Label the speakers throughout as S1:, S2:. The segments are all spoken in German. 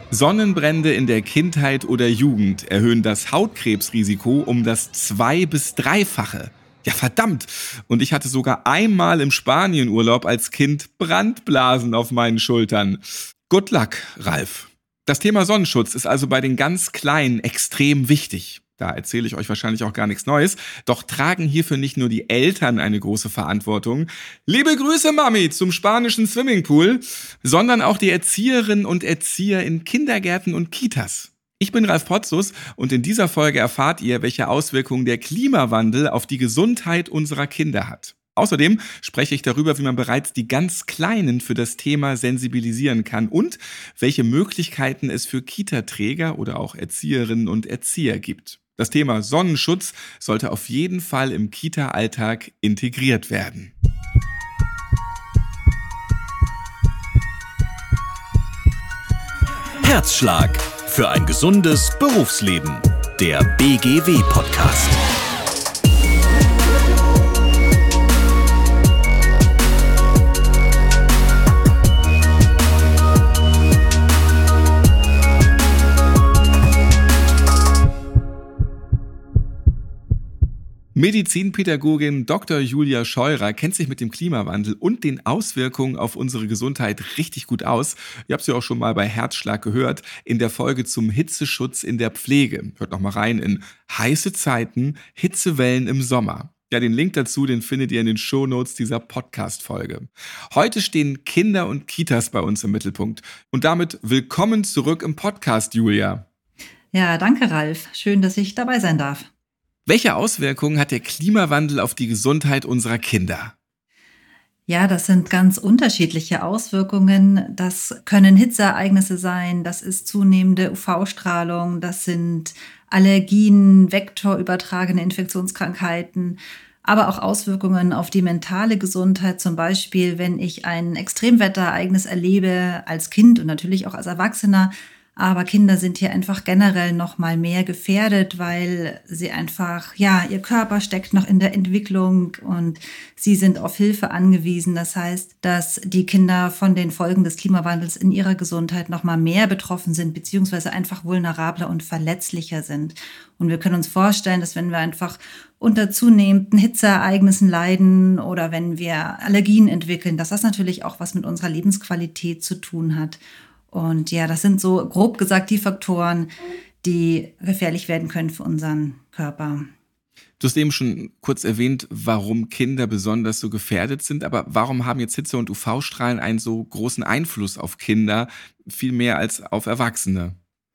S1: Sonnenbrände in der Kindheit oder Jugend erhöhen das Hautkrebsrisiko um das 2- bis 3-fache. Ja, verdammt! Und ich hatte sogar einmal im Spanienurlaub als Kind Brandblasen auf meinen Schultern. Good luck, Ralf. Das Thema Sonnenschutz ist also bei den ganz Kleinen extrem wichtig. Da erzähle ich euch wahrscheinlich auch gar nichts Neues. Doch tragen hierfür nicht nur die Eltern eine große Verantwortung. Liebe Grüße, Mami, zum spanischen Swimmingpool, sondern auch die Erzieherinnen und Erzieher in Kindergärten und Kitas. Ich bin Ralf Potzus und in dieser Folge erfahrt ihr, welche Auswirkungen der Klimawandel auf die Gesundheit unserer Kinder hat. Außerdem spreche ich darüber, wie man bereits die ganz Kleinen für das Thema sensibilisieren kann und welche Möglichkeiten es für Kita-Träger oder auch Erzieherinnen und Erzieher gibt. Das Thema Sonnenschutz sollte auf jeden Fall im Kita-Alltag integriert werden.
S2: Herzschlag für ein gesundes Berufsleben. Der BGW-Podcast.
S1: Medizinpädagogin Dr. Julia Scheurer kennt sich mit dem Klimawandel und den Auswirkungen auf unsere Gesundheit richtig gut aus. Ihr habt sie auch schon mal bei Herzschlag gehört, in der Folge zum Hitzeschutz in der Pflege. Hört noch mal rein in heiße Zeiten, Hitzewellen im Sommer. Ja, den Link dazu, den findet ihr in den Shownotes dieser Podcast-Folge. Heute stehen Kinder und Kitas bei uns im Mittelpunkt. Und damit willkommen zurück im Podcast, Julia.
S3: Ja, danke, Ralf. Schön, dass ich dabei sein darf.
S1: Welche Auswirkungen hat der Klimawandel auf die Gesundheit unserer Kinder?
S3: Ja, das sind ganz unterschiedliche Auswirkungen. Das können Hitzeereignisse sein, das ist zunehmende UV-Strahlung, das sind Allergien, vektorübertragene Infektionskrankheiten, aber auch Auswirkungen auf die mentale Gesundheit. Zum Beispiel, wenn ich ein Extremwetterereignis erlebe als Kind und natürlich auch als Erwachsener. Aber Kinder sind hier einfach generell noch mal mehr gefährdet, weil sie einfach, ja, ihr Körper steckt noch in der Entwicklung und sie sind auf Hilfe angewiesen. Das heißt, dass die Kinder von den Folgen des Klimawandels in ihrer Gesundheit noch mal mehr betroffen sind, beziehungsweise einfach vulnerabler und verletzlicher sind. Und wir können uns vorstellen, dass wenn wir einfach unter zunehmenden Hitzeereignissen leiden oder wenn wir Allergien entwickeln, dass das natürlich auch was mit unserer Lebensqualität zu tun hat. Und ja, das sind so grob gesagt die Faktoren, die gefährlich werden können für unseren Körper.
S1: Du hast eben schon kurz erwähnt, warum Kinder besonders so gefährdet sind. Aber warum haben jetzt Hitze- und UV-Strahlen einen so großen Einfluss auf Kinder, viel mehr als auf Erwachsene?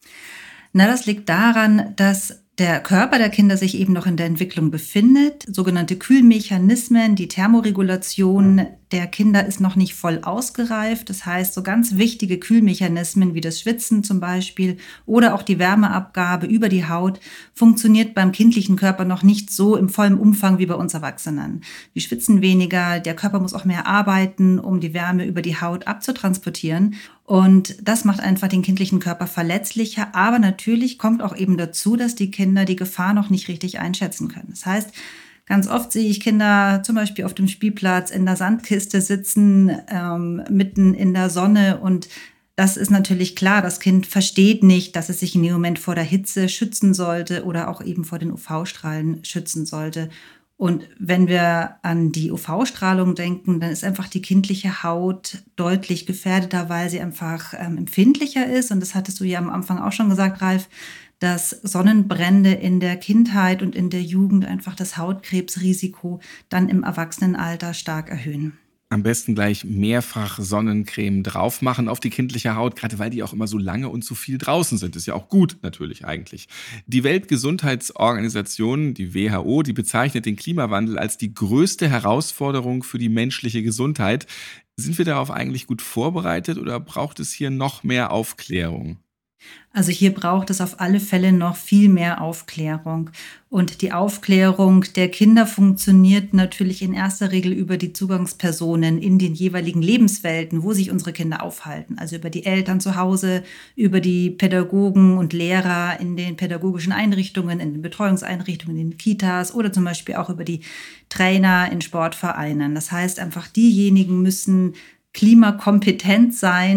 S3: Na, das liegt daran, dass der Körper der Kinder sich eben noch in der Entwicklung befindet. Sogenannte Kühlmechanismen, die Thermoregulation der Kinder ist noch nicht voll ausgereift. Das heißt, so ganz wichtige Kühlmechanismen wie das Schwitzen zum Beispiel oder auch die Wärmeabgabe über die Haut funktioniert beim kindlichen Körper noch nicht so im vollen Umfang wie bei uns Erwachsenen. Wir schwitzen weniger, der Körper muss auch mehr arbeiten, um die Wärme über die Haut abzutransportieren. Und das macht einfach den kindlichen Körper verletzlicher. Aber natürlich kommt auch eben dazu, dass die Kinder die Gefahr noch nicht richtig einschätzen können. Das heißt, ganz oft sehe ich Kinder zum Beispiel auf dem Spielplatz in der Sandkiste sitzen, mitten in der Sonne. Und das ist natürlich klar, das Kind versteht nicht, dass es sich in dem Moment vor der Hitze schützen sollte oder auch eben vor den UV-Strahlen schützen sollte. Und wenn wir an die UV-Strahlung denken, dann ist einfach die kindliche Haut deutlich gefährdeter, weil sie einfach empfindlicher ist. Und das hattest du ja am Anfang auch schon gesagt, Ralf, dass Sonnenbrände in der Kindheit und in der Jugend einfach das Hautkrebsrisiko dann im Erwachsenenalter stark erhöhen.
S1: Am besten gleich mehrfach Sonnencreme drauf machen auf die kindliche Haut, gerade weil die auch immer so lange und so viel draußen sind. Ist ja auch gut natürlich eigentlich. Die Weltgesundheitsorganisation, die WHO, die bezeichnet den Klimawandel als die größte Herausforderung für die menschliche Gesundheit. Sind wir darauf eigentlich gut vorbereitet oder braucht es hier noch mehr Aufklärung?
S3: Also hier braucht es auf alle Fälle noch viel mehr Aufklärung. Und die Aufklärung der Kinder funktioniert natürlich in erster Regel über die Zugangspersonen in den jeweiligen Lebenswelten, wo sich unsere Kinder aufhalten. Also über die Eltern zu Hause, über die Pädagogen und Lehrer in den pädagogischen Einrichtungen, in den Betreuungseinrichtungen, in den Kitas oder zum Beispiel auch über die Trainer in Sportvereinen. Das heißt einfach, diejenigen müssen klimakompetent sein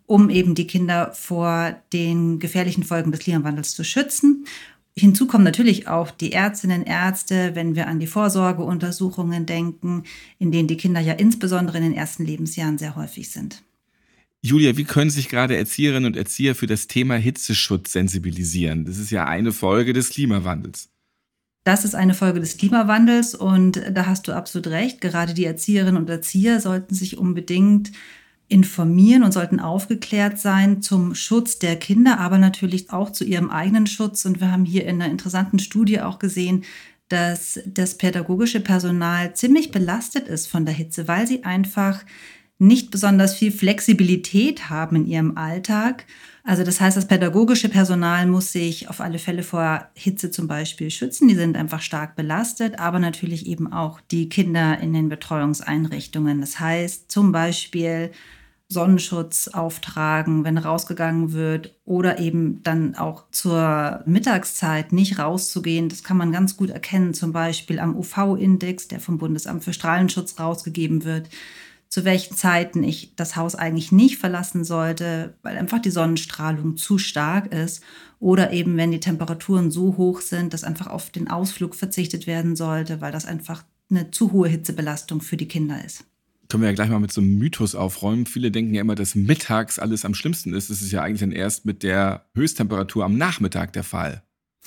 S3: um eben die Kinder vor den gefährlichen Folgen des Klimawandels zu schützen. Hinzu kommen natürlich auch die Ärztinnen und Ärzte, wenn wir an die Vorsorgeuntersuchungen denken, in denen die Kinder ja insbesondere in den ersten Lebensjahren sehr häufig sind.
S1: Julia, wie können sich gerade Erzieherinnen und Erzieher für das Thema Hitzeschutz sensibilisieren? Das ist ja eine Folge des Klimawandels.
S3: Das ist eine Folge des Klimawandels und da hast du absolut recht. Gerade die Erzieherinnen und Erzieher sollten sich unbedingt informieren und sollten aufgeklärt sein zum Schutz der Kinder, aber natürlich auch zu ihrem eigenen Schutz. Und wir haben hier in einer interessanten Studie auch gesehen, dass das pädagogische Personal ziemlich belastet ist von der Hitze, weil sie einfach nicht besonders viel Flexibilität haben in ihrem Alltag. Also das heißt, das pädagogische Personal muss sich auf alle Fälle vor Hitze zum Beispiel schützen. Die sind einfach stark belastet, aber natürlich eben auch die Kinder in den Betreuungseinrichtungen. Das heißt zum Beispiel Sonnenschutz auftragen, wenn rausgegangen wird, oder eben dann auch zur Mittagszeit nicht rauszugehen. Das kann man ganz gut erkennen, zum Beispiel am UV-Index, der vom Bundesamt für Strahlenschutz rausgegeben wird, zu welchen Zeiten ich das Haus eigentlich nicht verlassen sollte, weil einfach die Sonnenstrahlung zu stark ist, oder eben wenn die Temperaturen so hoch sind, dass einfach auf den Ausflug verzichtet werden sollte, weil das einfach eine zu hohe Hitzebelastung für die Kinder ist.
S1: Können wir ja gleich mal mit so einem Mythos aufräumen. Viele denken ja immer, dass mittags alles am schlimmsten ist. Das ist ja eigentlich dann erst mit der Höchsttemperatur am Nachmittag der Fall.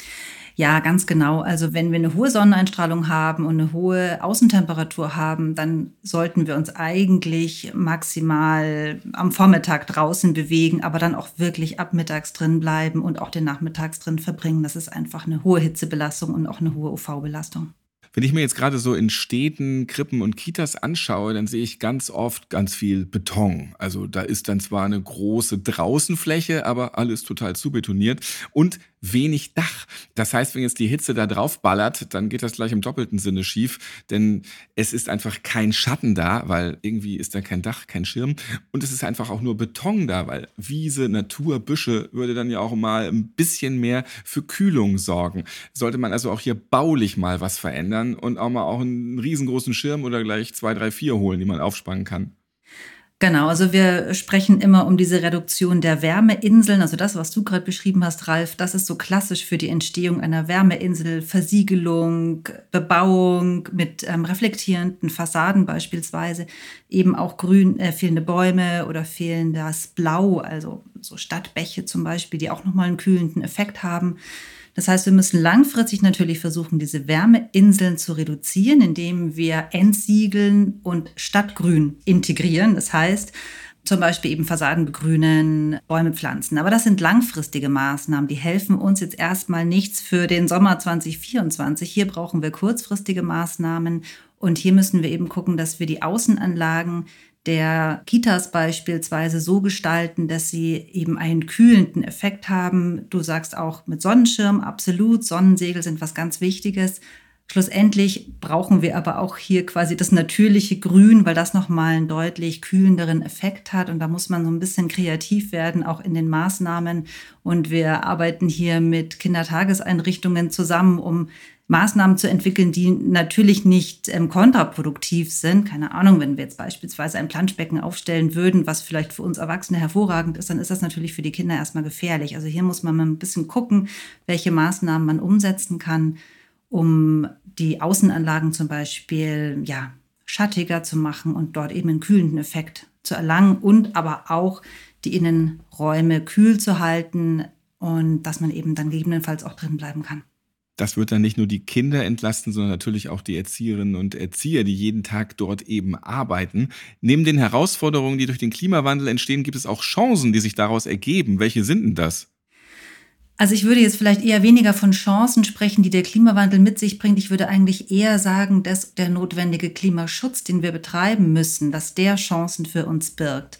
S3: Ja, ganz genau. Also wenn wir eine hohe Sonneneinstrahlung haben und eine hohe Außentemperatur haben, dann sollten wir uns eigentlich maximal am Vormittag draußen bewegen, aber dann auch wirklich ab mittags drin bleiben und auch den Nachmittags drin verbringen. Das ist einfach eine hohe Hitzebelastung und auch eine hohe UV-Belastung.
S1: Wenn ich mir jetzt gerade so in Städten, Krippen und Kitas anschaue, dann sehe ich ganz oft ganz viel Beton. Also da ist dann zwar eine große Draußenfläche, aber alles total zubetoniert und wenig Dach. Das heißt, wenn jetzt die Hitze da drauf ballert, dann geht das gleich im doppelten Sinne schief, denn es ist einfach kein Schatten da, weil irgendwie ist da kein Dach, kein Schirm, und es ist einfach auch nur Beton da, weil Wiese, Natur, Büsche würde dann ja auch mal ein bisschen mehr für Kühlung sorgen. Sollte man also auch hier baulich mal was verändern und auch mal auch einen riesengroßen Schirm oder gleich 2, 3, 4 holen, die man aufspannen kann.
S3: Genau, also wir sprechen immer um diese Reduktion der Wärmeinseln. Also das, was du gerade beschrieben hast, Ralf, das ist so klassisch für die Entstehung einer Wärmeinsel. Versiegelung, Bebauung mit reflektierenden Fassaden beispielsweise. Eben auch fehlende Bäume oder fehlendes Blau, also so Stadtbäche zum Beispiel, die auch nochmal einen kühlenden Effekt haben. Das heißt, wir müssen langfristig natürlich versuchen, diese Wärmeinseln zu reduzieren, indem wir Entsiegeln und Stadtgrün integrieren. Das heißt, zum Beispiel eben Fassaden begrünen, Bäume pflanzen. Aber das sind langfristige Maßnahmen, die helfen uns jetzt erstmal nichts für den Sommer 2024. Hier brauchen wir kurzfristige Maßnahmen und hier müssen wir eben gucken, dass wir die Außenanlagen der Kitas beispielsweise so gestalten, dass sie eben einen kühlenden Effekt haben. Du sagst auch mit Sonnenschirm, absolut. Sonnensegel sind was ganz Wichtiges. Schlussendlich brauchen wir aber auch hier quasi das natürliche Grün, weil das nochmal einen deutlich kühlenderen Effekt hat. Und da muss man so ein bisschen kreativ werden, auch in den Maßnahmen. Und wir arbeiten hier mit Kindertageseinrichtungen zusammen, um Maßnahmen zu entwickeln, die natürlich nicht kontraproduktiv sind. Keine Ahnung, wenn wir jetzt beispielsweise ein Planschbecken aufstellen würden, was vielleicht für uns Erwachsene hervorragend ist, dann ist das natürlich für die Kinder erstmal gefährlich. Also hier muss man mal ein bisschen gucken, welche Maßnahmen man umsetzen kann, um die Außenanlagen zum Beispiel schattiger zu machen und dort eben einen kühlenden Effekt zu erlangen und aber auch die Innenräume kühl zu halten und dass man eben dann gegebenenfalls auch drin bleiben kann.
S1: Das wird dann nicht nur die Kinder entlasten, sondern natürlich auch die Erzieherinnen und Erzieher, die jeden Tag dort eben arbeiten. Neben den Herausforderungen, die durch den Klimawandel entstehen, gibt es auch Chancen, die sich daraus ergeben. Welche sind denn das?
S3: Also ich würde jetzt vielleicht eher weniger von Chancen sprechen, die der Klimawandel mit sich bringt. Ich würde eigentlich eher sagen, dass der notwendige Klimaschutz, den wir betreiben müssen, dass der Chancen für uns birgt.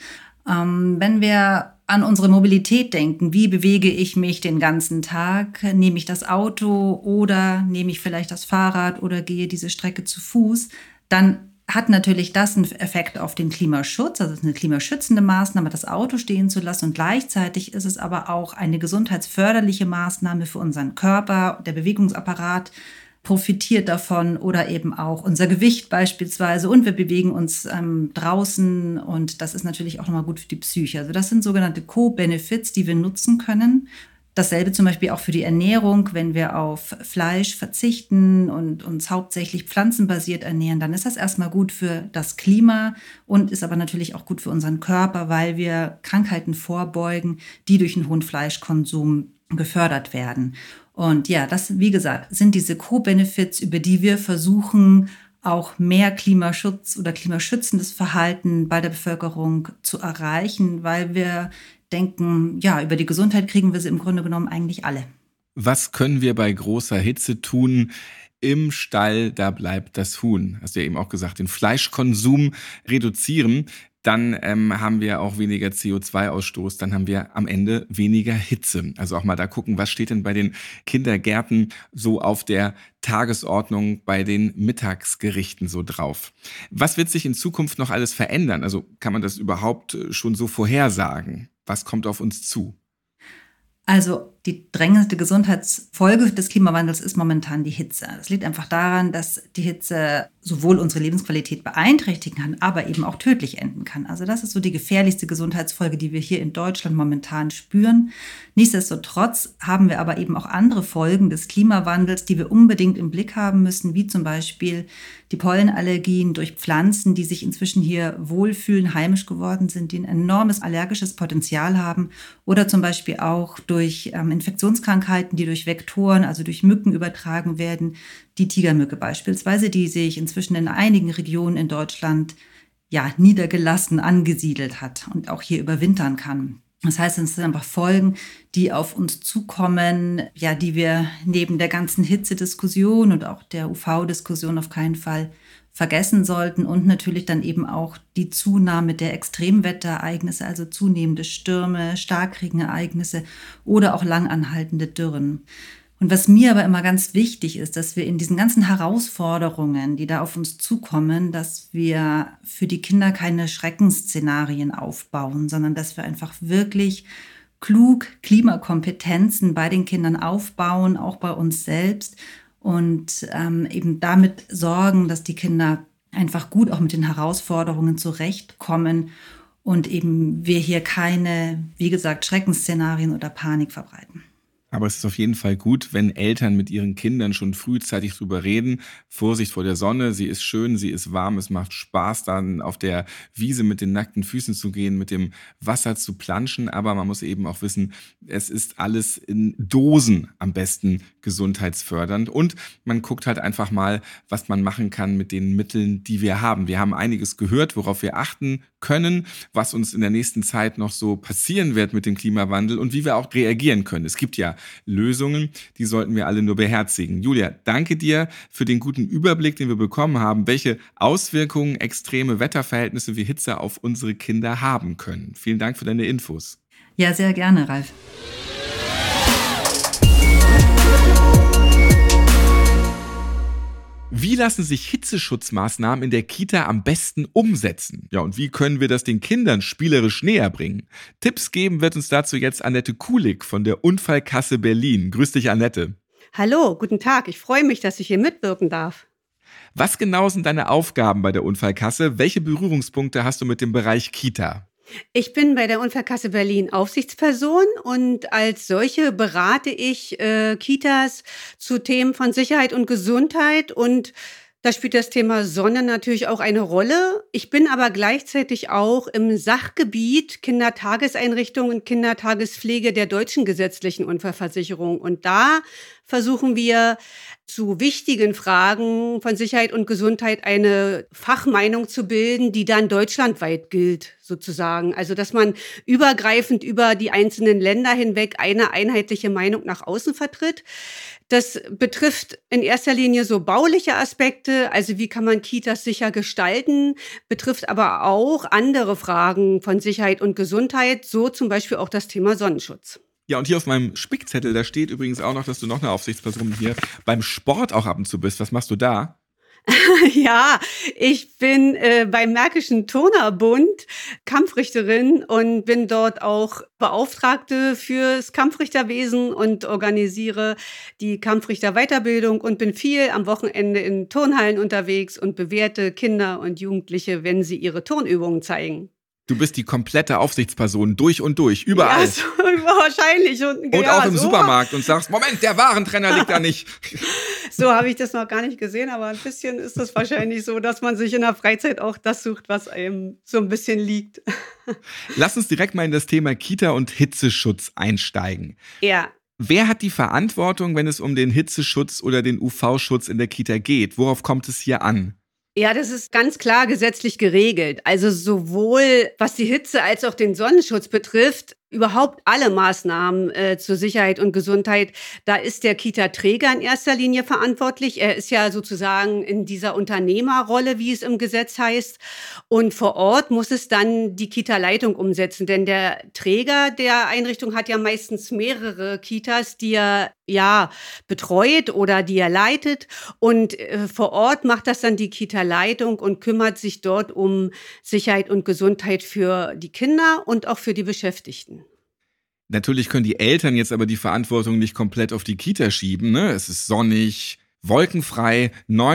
S3: Wenn wir an unsere Mobilität denken, wie bewege ich mich den ganzen Tag? Nehme ich das Auto oder nehme ich vielleicht das Fahrrad oder gehe diese Strecke zu Fuß? Dann hat natürlich das einen Effekt auf den Klimaschutz. Also es ist eine klimaschützende Maßnahme, das Auto stehen zu lassen. Und gleichzeitig ist es aber auch eine gesundheitsförderliche Maßnahme für unseren Körper, der Bewegungsapparat, profitiert davon oder eben auch unser Gewicht beispielsweise und wir bewegen uns draußen und das ist natürlich auch nochmal gut für die Psyche. Also das sind sogenannte Co-Benefits, die wir nutzen können. Dasselbe zum Beispiel auch für die Ernährung, wenn wir auf Fleisch verzichten und uns hauptsächlich pflanzenbasiert ernähren, dann ist das erstmal gut für das Klima und ist aber natürlich auch gut für unseren Körper, weil wir Krankheiten vorbeugen, die durch einen hohen Fleischkonsum gefördert werden. Und ja, das, wie gesagt, sind diese Co-Benefits, über die wir versuchen, auch mehr Klimaschutz oder klimaschützendes Verhalten bei der Bevölkerung zu erreichen, weil wir denken, ja, über die Gesundheit kriegen wir sie im Grunde genommen eigentlich alle.
S1: Was können wir bei großer Hitze tun? Im Stall, da bleibt das Huhn. Hast du ja eben auch gesagt, den Fleischkonsum reduzieren. Dann haben wir auch weniger CO2-Ausstoß, dann haben wir am Ende weniger Hitze. Also auch mal da gucken, was steht denn bei den Kindergärten so auf der Tagesordnung bei den Mittagsgerichten so drauf. Was wird sich in Zukunft noch alles verändern? Also kann man das überhaupt schon so vorhersagen? Was kommt auf uns zu?
S3: Also die drängendste Gesundheitsfolge des Klimawandels ist momentan die Hitze. Das liegt einfach daran, dass die Hitze sowohl unsere Lebensqualität beeinträchtigen kann, aber eben auch tödlich enden kann. Also das ist so die gefährlichste Gesundheitsfolge, die wir hier in Deutschland momentan spüren. Nichtsdestotrotz haben wir aber eben auch andere Folgen des Klimawandels, die wir unbedingt im Blick haben müssen, wie zum Beispiel die Pollenallergien durch Pflanzen, die sich inzwischen hier wohlfühlen, heimisch geworden sind, die ein enormes allergisches Potenzial haben, oder zum Beispiel auch durch Infektionskrankheiten, die durch Vektoren, also durch Mücken übertragen werden, die Tigermücke beispielsweise, die sich inzwischen in einigen Regionen in Deutschland ja niedergelassen angesiedelt hat und auch hier überwintern kann. Das heißt, es sind einfach Folgen, die auf uns zukommen, ja, die wir neben der ganzen Hitzediskussion und auch der UV-Diskussion auf keinen Fall vergessen sollten und natürlich dann eben auch die Zunahme der Extremwetterereignisse, also zunehmende Stürme, Starkregenereignisse oder auch langanhaltende Dürren. Und was mir aber immer ganz wichtig ist, dass wir in diesen ganzen Herausforderungen, die da auf uns zukommen, dass wir für die Kinder keine Schreckensszenarien aufbauen, sondern dass wir einfach wirklich klug Klimakompetenzen bei den Kindern aufbauen, auch bei uns selbst und eben damit sorgen, dass die Kinder einfach gut auch mit den Herausforderungen zurechtkommen und eben wir hier keine, wie gesagt, Schreckensszenarien oder Panik verbreiten.
S1: Aber es ist auf jeden Fall gut, wenn Eltern mit ihren Kindern schon frühzeitig drüber reden. Vorsicht vor der Sonne, sie ist schön, sie ist warm, es macht Spaß, dann auf der Wiese mit den nackten Füßen zu gehen, mit dem Wasser zu planschen. Aber man muss eben auch wissen, es ist alles in Dosen am besten gesundheitsfördernd. Und man guckt halt einfach mal, was man machen kann mit den Mitteln, die wir haben. Wir haben einiges gehört, worauf wir achten können, was uns in der nächsten Zeit noch so passieren wird mit dem Klimawandel und wie wir auch reagieren können. Es gibt ja Lösungen, die sollten wir alle nur beherzigen. Julia, danke dir für den guten Überblick, den wir bekommen haben, welche Auswirkungen extreme Wetterverhältnisse wie Hitze auf unsere Kinder haben können. Vielen Dank für deine Infos.
S3: Ja, sehr gerne, Ralf.
S1: Wie lassen sich Hitzeschutzmaßnahmen in der Kita am besten umsetzen? Ja, und wie können wir das den Kindern spielerisch näher bringen? Tipps geben wird uns dazu jetzt Annette Kulig von der Unfallkasse Berlin. Grüß dich, Annette.
S4: Hallo, guten Tag. Ich freue mich, dass ich hier mitwirken darf.
S1: Was genau sind deine Aufgaben bei der Unfallkasse? Welche Berührungspunkte hast du mit dem Bereich Kita?
S4: Ich bin bei der Unfallkasse Berlin Aufsichtsperson und als solche berate ich Kitas zu Themen von Sicherheit und Gesundheit und da spielt das Thema Sonne natürlich auch eine Rolle. Ich bin aber gleichzeitig auch im Sachgebiet Kindertageseinrichtungen und Kindertagespflege der deutschen gesetzlichen Unfallversicherung. Und da versuchen wir zu wichtigen Fragen von Sicherheit und Gesundheit eine Fachmeinung zu bilden, die dann deutschlandweit gilt, sozusagen. Also, dass man übergreifend über die einzelnen Länder hinweg eine einheitliche Meinung nach außen vertritt. Das betrifft in erster Linie so bauliche Aspekte, also wie kann man Kitas sicher gestalten, betrifft aber auch andere Fragen von Sicherheit und Gesundheit, so zum Beispiel auch das Thema Sonnenschutz.
S1: Ja, und hier auf meinem Spickzettel, da steht übrigens auch noch, dass du noch eine Aufsichtsperson hier beim Sport auch ab und zu bist. Was machst du da?
S4: Ja, ich bin beim Märkischen Turnerbund Kampfrichterin und bin dort auch Beauftragte fürs Kampfrichterwesen und organisiere die Kampfrichterweiterbildung und bin viel am Wochenende in Turnhallen unterwegs und bewerte Kinder und Jugendliche, wenn sie ihre Turnübungen zeigen.
S1: Du bist die komplette Aufsichtsperson, durch und durch, überall.
S4: Ja, so, wahrscheinlich. Und
S1: auch im Supermarkt und sagst, Moment, der Warentrenner liegt da nicht.
S4: So habe ich das noch gar nicht gesehen, aber ein bisschen ist es wahrscheinlich so, dass man sich in der Freizeit auch das sucht, was einem so ein bisschen liegt.
S1: Lass uns direkt mal in das Thema Kita und Hitzeschutz einsteigen.
S4: Ja.
S1: Wer hat die Verantwortung, wenn es um den Hitzeschutz oder den UV-Schutz in der Kita geht? Worauf kommt es hier an?
S4: Ja, das ist ganz klar gesetzlich geregelt. Also sowohl was die Hitze als auch den Sonnenschutz betrifft, überhaupt alle Maßnahmen zur Sicherheit und Gesundheit, da ist der Kita-Träger in erster Linie verantwortlich. Er ist ja sozusagen in dieser Unternehmerrolle, wie es im Gesetz heißt. Und vor Ort muss es dann die Kita-Leitung umsetzen. Denn der Träger der Einrichtung hat ja meistens mehrere Kitas, die er betreut oder die er leitet. Und vor Ort macht das dann die Kita-Leitung und kümmert sich dort um Sicherheit und Gesundheit für die Kinder und auch für die Beschäftigten.
S1: Natürlich können die Eltern jetzt aber die Verantwortung nicht komplett auf die Kita schieben, ne? Es ist sonnig, wolkenfrei,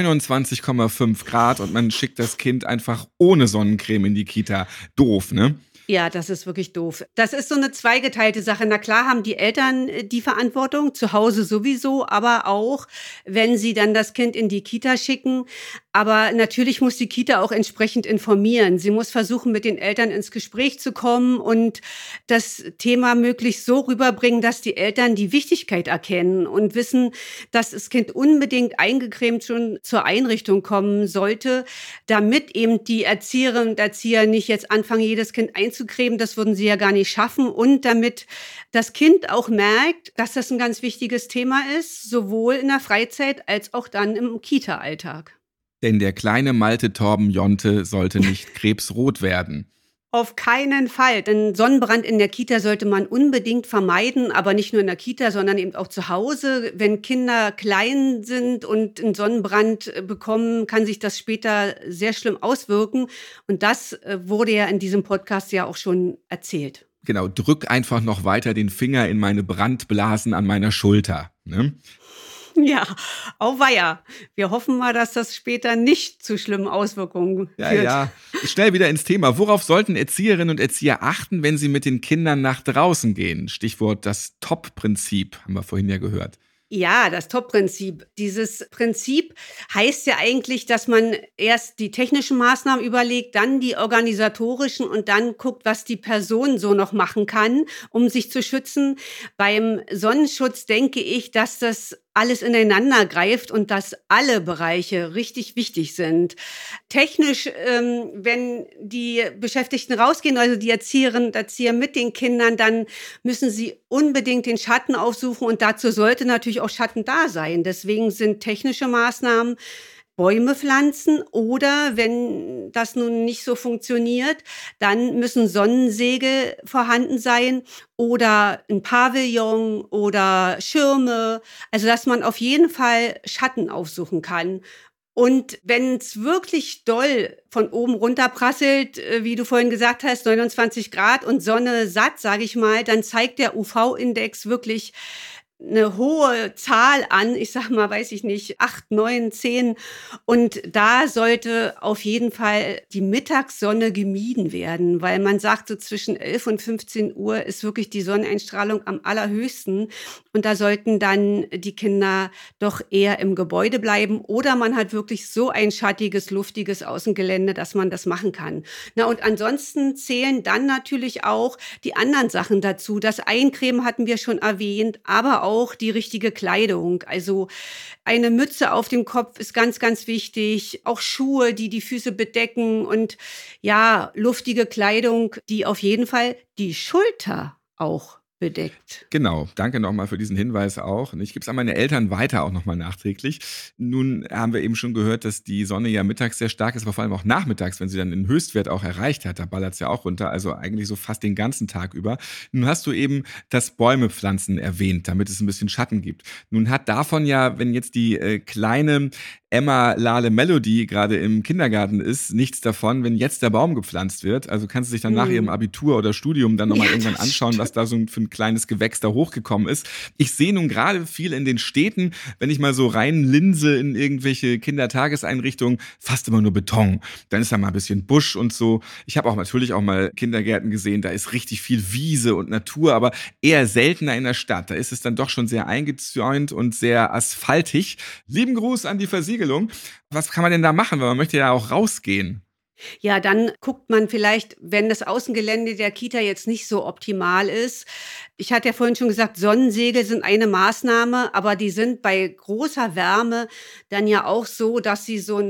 S1: 29,5 Grad und man schickt das Kind einfach ohne Sonnencreme in die Kita. Doof, ne?
S4: Ja, das ist wirklich doof. Das ist so eine zweigeteilte Sache. Na klar haben die Eltern die Verantwortung, zu Hause sowieso, aber auch, wenn sie dann das Kind in die Kita schicken. Aber natürlich muss die Kita auch entsprechend informieren. Sie muss versuchen, mit den Eltern ins Gespräch zu kommen und das Thema möglichst so rüberbringen, dass die Eltern die Wichtigkeit erkennen und wissen, dass das Kind unbedingt eingecremt schon zur Einrichtung kommen sollte, damit eben die Erzieherinnen und Erzieher nicht jetzt anfangen, jedes Kind einzucremen. Das würden sie ja gar nicht schaffen. Und damit das Kind auch merkt, dass das ein ganz wichtiges Thema ist, sowohl in der Freizeit als auch dann im Kita-Alltag.
S1: Denn der kleine Malte Torben Jonte sollte nicht krebsrot werden.
S4: Auf keinen Fall, denn Sonnenbrand in der Kita sollte man unbedingt vermeiden, aber nicht nur in der Kita, sondern eben auch zu Hause. Wenn Kinder klein sind und einen Sonnenbrand bekommen, kann sich das später sehr schlimm auswirken. Und das wurde ja in diesem Podcast ja auch schon erzählt.
S1: Genau, drück einfach noch weiter den Finger in meine Brandblasen an meiner Schulter, ne?
S4: Ja, auweia. Wir hoffen mal, dass das später nicht zu schlimmen Auswirkungen führt.
S1: Ja, schnell wieder ins Thema. Worauf sollten Erzieherinnen und Erzieher achten, wenn sie mit den Kindern nach draußen gehen? Stichwort das Top-Prinzip, haben wir vorhin ja gehört.
S4: Ja, das Top-Prinzip. Dieses Prinzip heißt ja eigentlich, dass man erst die technischen Maßnahmen überlegt, dann die organisatorischen und dann guckt, was die Person so noch machen kann, um sich zu schützen. Beim Sonnenschutz denke ich, dass das alles ineinander greift und dass alle Bereiche richtig wichtig sind. Technisch, wenn die Beschäftigten rausgehen, also die Erzieherinnen und Erzieher mit den Kindern, dann müssen sie unbedingt den Schatten aufsuchen und dazu sollte natürlich auch Schatten da sein. Deswegen sind technische Maßnahmen Bäume pflanzen oder wenn das nun nicht so funktioniert, dann müssen Sonnensegel vorhanden sein oder ein Pavillon oder Schirme, also dass man auf jeden Fall Schatten aufsuchen kann. Und wenn es wirklich doll von oben runter prasselt, wie du vorhin gesagt hast, 29 Grad und Sonne satt, sage ich mal, dann zeigt der UV-Index wirklich eine hohe Zahl an, ich sag mal, weiß ich nicht, 8, 9, 10. Und da sollte auf jeden Fall die Mittagssonne gemieden werden, weil man sagt, so zwischen 11 und 15 Uhr ist wirklich die Sonneneinstrahlung am allerhöchsten. Und da sollten dann die Kinder doch eher im Gebäude bleiben oder man hat wirklich so ein schattiges, luftiges Außengelände, dass man das machen kann. Na, und ansonsten zählen dann natürlich auch die anderen Sachen dazu. Das Eincremen hatten wir schon erwähnt, aber auch die richtige Kleidung. Also eine Mütze auf dem Kopf ist ganz, ganz wichtig. Auch Schuhe, die die Füße bedecken und ja, luftige Kleidung, die auf jeden Fall die Schulter auch bedeckt.
S1: Genau, danke nochmal für diesen Hinweis auch. Ich gebe es an meine Eltern weiter auch nochmal nachträglich. Nun haben wir eben schon gehört, dass die Sonne ja mittags sehr stark ist, aber vor allem auch nachmittags, wenn sie dann den Höchstwert auch erreicht hat, da ballert es ja auch runter, also eigentlich so fast den ganzen Tag über. Nun hast du eben das Bäumepflanzen erwähnt, damit es ein bisschen Schatten gibt. Nun hat davon ja, wenn jetzt die kleine Emma Lale Melody gerade im Kindergarten ist, nichts davon, wenn jetzt der Baum gepflanzt wird. Also kannst du dich dann nach ihrem Abitur oder Studium dann nochmal irgendwann anschauen, was da so für ein kleines Gewächs da hochgekommen ist. Ich sehe nun gerade viel in den Städten, wenn ich mal so reinlinse in irgendwelche Kindertageseinrichtungen, fast immer nur Beton. Dann ist da mal ein bisschen Busch und so. Ich habe auch natürlich auch mal Kindergärten gesehen, da ist richtig viel Wiese und Natur, aber eher seltener in der Stadt. Da ist es dann doch schon sehr eingezäunt und sehr asphaltig. Lieben Gruß an die Versiegelung. Was kann man denn da machen, weil man möchte ja auch rausgehen?
S4: Ja, dann guckt man vielleicht, wenn das Außengelände der Kita jetzt nicht so optimal ist. Ich hatte ja vorhin schon gesagt, Sonnensegel sind eine Maßnahme, aber die sind bei großer Wärme dann ja auch so, dass sie so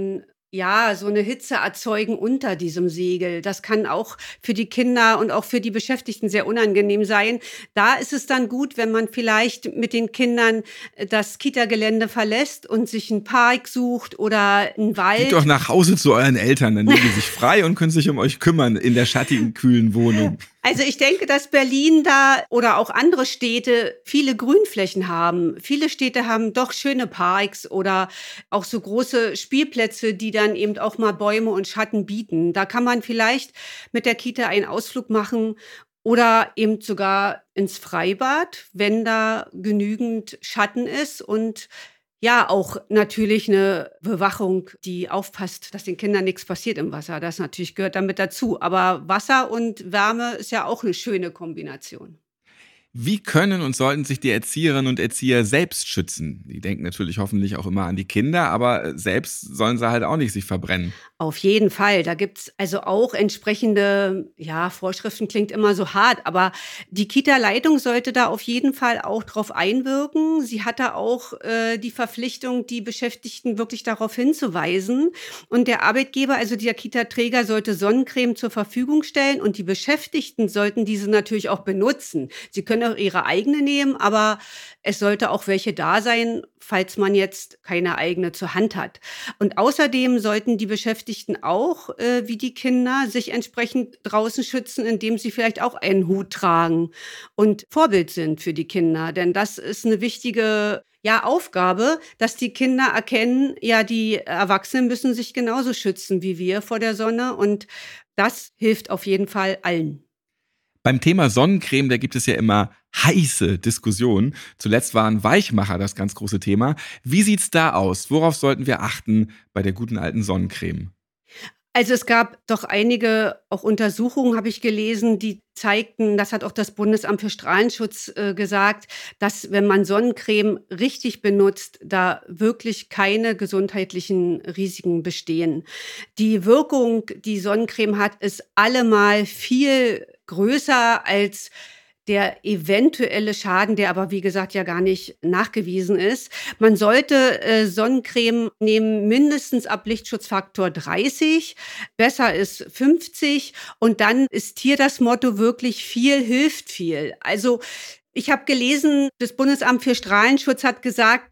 S4: eine Hitze erzeugen unter diesem Segel. Das kann auch für die Kinder und auch für die Beschäftigten sehr unangenehm sein. Da ist es dann gut, wenn man vielleicht mit den Kindern das Kita-Gelände verlässt und sich einen Park sucht oder einen Wald.
S1: Geht doch nach Hause zu euren Eltern, dann nehmen die sich frei und können sich um euch kümmern in der schattigen, kühlen Wohnung.
S4: Also ich denke, dass Berlin da oder auch andere Städte viele Grünflächen haben. Viele Städte haben doch schöne Parks oder auch so große Spielplätze, die dann eben auch mal Bäume und Schatten bieten. Da kann man vielleicht mit der Kita einen Ausflug machen oder eben sogar ins Freibad, wenn da genügend Schatten ist und ja, auch natürlich eine Bewachung, die aufpasst, dass den Kindern nichts passiert im Wasser. Das natürlich gehört damit dazu. Aber Wasser und Wärme ist ja auch eine schöne Kombination.
S1: Wie können und sollten sich die Erzieherinnen und Erzieher selbst schützen? Die denken natürlich hoffentlich auch immer an die Kinder, aber selbst sollen sie halt auch nicht sich verbrennen.
S4: Auf jeden Fall. Da gibt's also auch entsprechende, Vorschriften klingt immer so hart, aber die Kita-Leitung sollte da auf jeden Fall auch drauf einwirken. Sie hat da auch die Verpflichtung, die Beschäftigten wirklich darauf hinzuweisen. Und der Arbeitgeber, also der Kita-Träger, sollte Sonnencreme zur Verfügung stellen und die Beschäftigten sollten diese natürlich auch benutzen. Sie können auch ihre eigene nehmen, aber es sollte auch welche da sein, falls man jetzt keine eigene zur Hand hat. Und außerdem sollten die Beschäftigten auch, wie die Kinder, sich entsprechend draußen schützen, indem sie vielleicht auch einen Hut tragen und Vorbild sind für die Kinder. Denn das ist eine wichtige Aufgabe, dass die Kinder erkennen, die Erwachsenen müssen sich genauso schützen wie wir vor der Sonne. Und das hilft auf jeden Fall allen.
S1: Beim Thema Sonnencreme, da gibt es ja immer heiße Diskussionen. Zuletzt waren Weichmacher das ganz große Thema. Wie sieht's da aus? Worauf sollten wir achten bei der guten alten Sonnencreme?
S4: Also es gab doch einige auch Untersuchungen, habe ich gelesen, die zeigten, das hat auch das Bundesamt für Strahlenschutz gesagt, dass wenn man Sonnencreme richtig benutzt, da wirklich keine gesundheitlichen Risiken bestehen. Die Wirkung, die Sonnencreme hat, ist allemal viel größer als der eventuelle Schaden, der aber wie gesagt ja gar nicht nachgewiesen ist. Man sollte Sonnencreme nehmen, mindestens ab Lichtschutzfaktor 30, besser ist 50 und dann ist hier das Motto wirklich viel hilft viel. Also ich habe gelesen, das Bundesamt für Strahlenschutz hat gesagt,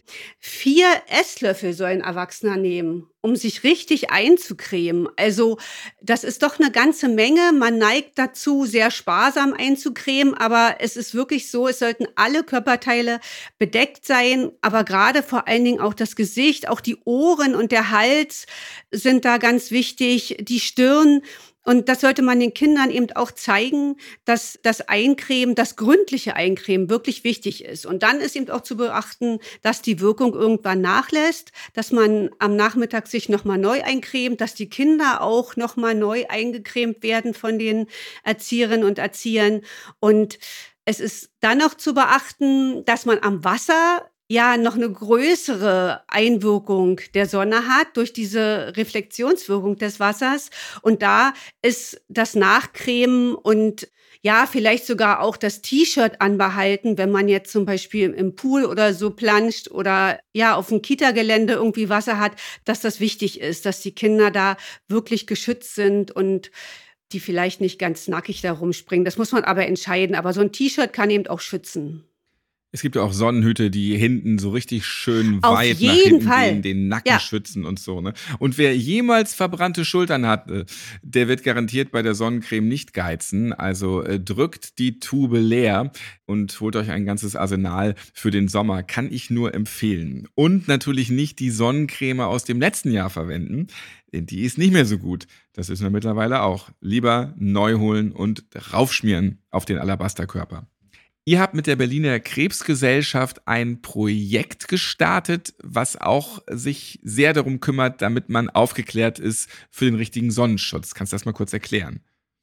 S4: 4 Esslöffel soll ein Erwachsener nehmen, um sich richtig einzucremen. Also das ist doch eine ganze Menge. Man neigt dazu, sehr sparsam einzucremen, aber es ist wirklich so, es sollten alle Körperteile bedeckt sein, aber gerade vor allen Dingen auch das Gesicht, auch die Ohren und der Hals sind da ganz wichtig, die Stirn. Und das sollte man den Kindern eben auch zeigen, dass das Eincremen, das gründliche Eincremen wirklich wichtig ist. Und dann ist eben auch zu beachten, dass die Wirkung irgendwann nachlässt, dass man am Nachmittag sich nochmal neu eincremt, dass die Kinder auch nochmal neu eingecremt werden von den Erzieherinnen und Erziehern. Und es ist dann noch zu beachten, dass man am Wasser noch eine größere Einwirkung der Sonne hat durch diese Reflexionswirkung des Wassers. Und da ist das Nachcremen und vielleicht sogar auch das T-Shirt anbehalten, wenn man jetzt zum Beispiel im Pool oder so planscht oder auf dem Kita-Gelände irgendwie Wasser hat, dass das wichtig ist, dass die Kinder da wirklich geschützt sind und die vielleicht nicht ganz nackig da rumspringen. Das muss man aber entscheiden. Aber so ein T-Shirt kann eben auch schützen.
S1: Es gibt ja auch Sonnenhüte, die hinten so richtig schön
S4: Auf
S1: weit nach
S4: jeden
S1: hinten
S4: Fall.
S1: gehen, den Nacken
S4: Ja.
S1: schützen und so. Ne? Und wer jemals verbrannte Schultern hatte, der wird garantiert bei der Sonnencreme nicht geizen. Also drückt die Tube leer und holt euch ein ganzes Arsenal für den Sommer. Kann ich nur empfehlen. Und natürlich nicht die Sonnencreme aus dem letzten Jahr verwenden, denn die ist nicht mehr so gut. Das wissen wir mittlerweile auch. Lieber neu holen und raufschmieren auf den Alabasterkörper. Ihr habt mit der Berliner Krebsgesellschaft ein Projekt gestartet, was auch sich sehr darum kümmert, damit man aufgeklärt ist für den richtigen Sonnenschutz. Kannst du das mal kurz erklären?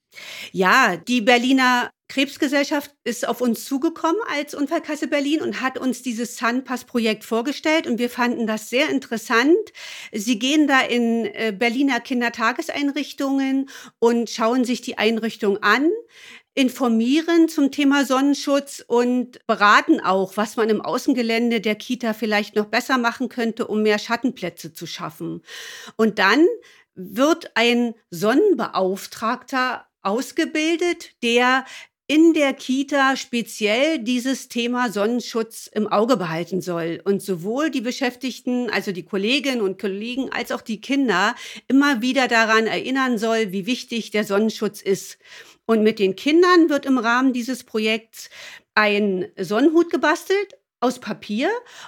S4: Ja, die Berliner Krebsgesellschaft ist auf uns zugekommen als Unfallkasse Berlin und hat uns dieses Sunpass-Projekt vorgestellt und wir fanden das sehr interessant. Sie gehen da in Berliner Kindertageseinrichtungen und schauen sich die Einrichtung an, informieren zum Thema Sonnenschutz und beraten auch, was man im Außengelände der Kita vielleicht noch besser machen könnte, um mehr Schattenplätze zu schaffen. Und dann wird ein Sonnenbeauftragter ausgebildet, der in der Kita speziell dieses Thema Sonnenschutz im Auge behalten soll und sowohl die Beschäftigten, also die Kolleginnen und Kollegen, als auch die Kinder immer wieder daran erinnern soll, wie wichtig der Sonnenschutz ist. Und mit den Kindern wird im Rahmen dieses Projekts ein Sonnenhut gebastelt aus Papier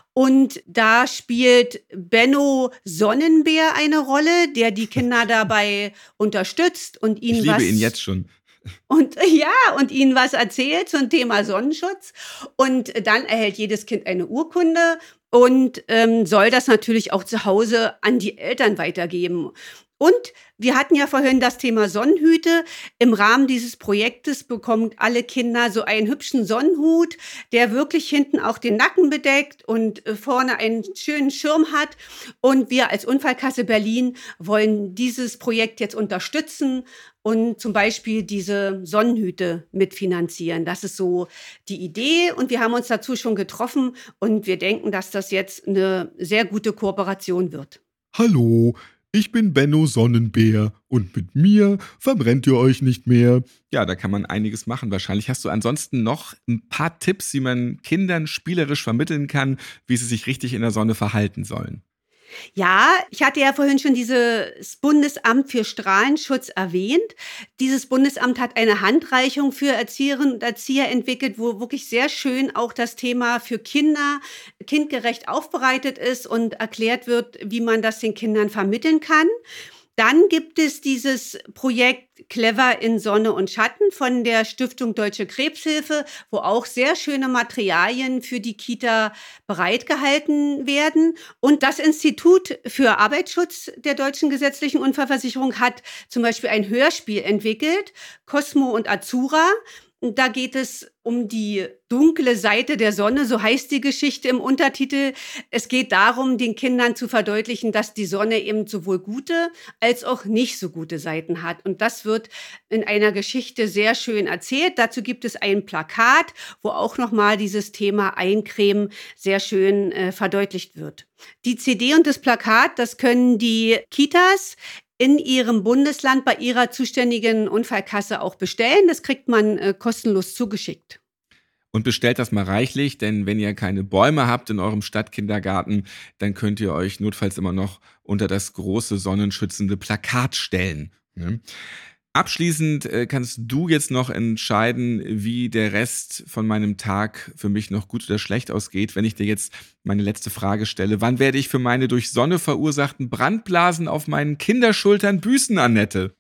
S4: und da spielt Benno Sonnenbär eine Rolle, der die Kinder dabei unterstützt und ihnen
S1: Ich liebe ihn jetzt schon.
S4: und ihnen was erzählt zum Thema Sonnenschutz. Und dann erhält jedes Kind eine Urkunde und soll das natürlich auch zu Hause an die Eltern weitergeben. Und wir hatten ja vorhin das Thema Sonnenhüte. Im Rahmen dieses Projektes bekommen alle Kinder so einen hübschen Sonnenhut, der wirklich hinten auch den Nacken bedeckt und vorne einen schönen Schirm hat. Und wir als Unfallkasse Berlin wollen dieses Projekt jetzt unterstützen und zum Beispiel diese Sonnenhüte mitfinanzieren. Das ist so die Idee und wir haben uns dazu schon getroffen und wir denken, dass das jetzt eine sehr gute Kooperation wird.
S5: Hallo, ich bin Benno Sonnenbär und mit mir verbrennt ihr euch nicht mehr.
S1: Ja, da kann man einiges machen. Wahrscheinlich hast du ansonsten noch ein paar Tipps, wie man Kindern spielerisch vermitteln kann, wie sie sich richtig in der Sonne verhalten sollen.
S4: Ja, ich hatte ja vorhin schon dieses Bundesamt für Strahlenschutz erwähnt. Dieses Bundesamt hat eine Handreichung für Erzieherinnen und Erzieher entwickelt, wo wirklich sehr schön auch das Thema für Kinder kindgerecht aufbereitet ist und erklärt wird, wie man das den Kindern vermitteln kann. Dann gibt es dieses Projekt Clever in Sonne und Schatten von der Stiftung Deutsche Krebshilfe, wo auch sehr schöne Materialien für die Kita bereitgehalten werden. Und das Institut für Arbeitsschutz der Deutschen Gesetzlichen Unfallversicherung hat zum Beispiel ein Hörspiel entwickelt, Cosmo und Azura. Und da geht es um die dunkle Seite der Sonne, so heißt die Geschichte im Untertitel. Es geht darum, den Kindern zu verdeutlichen, dass die Sonne eben sowohl gute als auch nicht so gute Seiten hat. Und das wird in einer Geschichte sehr schön erzählt. Dazu gibt es ein Plakat, wo auch nochmal dieses Thema Eincremen sehr schön verdeutlicht wird. Die CD und das Plakat, das können die Kitas in ihrem Bundesland bei ihrer zuständigen Unfallkasse auch bestellen. Das kriegt man kostenlos zugeschickt.
S1: Und bestellt das mal reichlich, denn wenn ihr keine Bäume habt in eurem Stadtkindergarten, dann könnt ihr euch notfalls immer noch unter das große sonnenschützende Plakat stellen. Ne? Abschließend kannst du jetzt noch entscheiden, wie der Rest von meinem Tag für mich noch gut oder schlecht ausgeht, wenn ich dir jetzt meine letzte Frage stelle. Wann werde ich für meine durch Sonne verursachten Brandblasen auf meinen Kinderschultern büßen, Annette?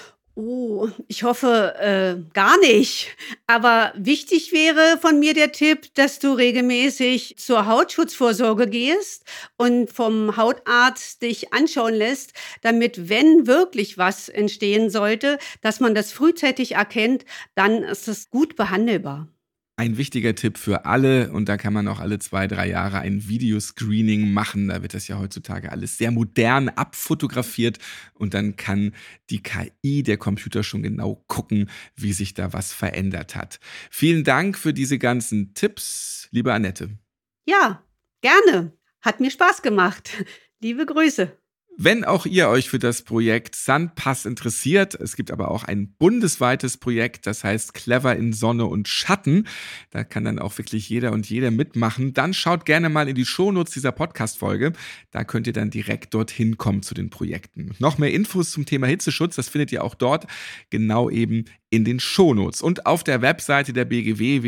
S4: Oh, ich hoffe gar nicht. Aber wichtig wäre von mir der Tipp, dass du regelmäßig zur Hautschutzvorsorge gehst und vom Hautarzt dich anschauen lässt, damit, wenn wirklich was entstehen sollte, dass man das frühzeitig erkennt, dann ist es gut behandelbar.
S1: Ein wichtiger Tipp für alle, und da kann man auch alle 2-3 Jahre ein Videoscreening machen. Da wird das ja heutzutage alles sehr modern abfotografiert und dann kann die KI, der Computer, schon genau gucken, wie sich da was verändert hat. Vielen Dank für diese ganzen Tipps, liebe Annette.
S4: Ja, gerne. Hat mir Spaß gemacht. Liebe Grüße.
S1: Wenn auch ihr euch für das Projekt Sunpass interessiert, es gibt aber auch ein bundesweites Projekt, das heißt Clever in Sonne und Schatten. Da kann dann auch wirklich jeder und jede mitmachen. Dann schaut gerne mal in die Shownotes dieser Podcast-Folge. Da könnt ihr dann direkt dorthin kommen zu den Projekten. Noch mehr Infos zum Thema Hitzeschutz, das findet ihr auch dort, genau eben in den Shownotes und auf der Webseite der BGW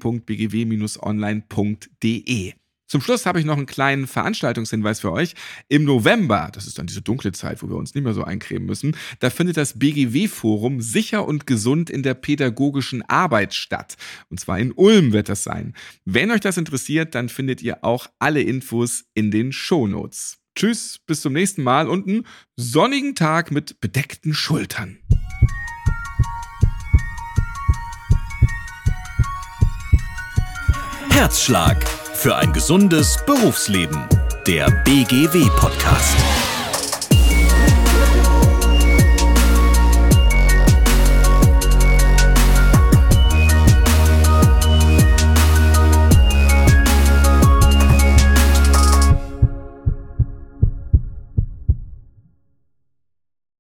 S1: www.bgw-online.de. Zum Schluss habe ich noch einen kleinen Veranstaltungshinweis für euch. Im November, das ist dann diese dunkle Zeit, wo wir uns nicht mehr so eincremen müssen, da findet das BGW-Forum Sicher und Gesund in der pädagogischen Arbeit statt. Und zwar in Ulm wird das sein. Wenn euch das interessiert, dann findet ihr auch alle Infos in den Shownotes. Tschüss, bis zum nächsten Mal und einen sonnigen Tag mit bedeckten Schultern.
S2: Herzschlag für ein gesundes Berufsleben. Der BGW-Podcast.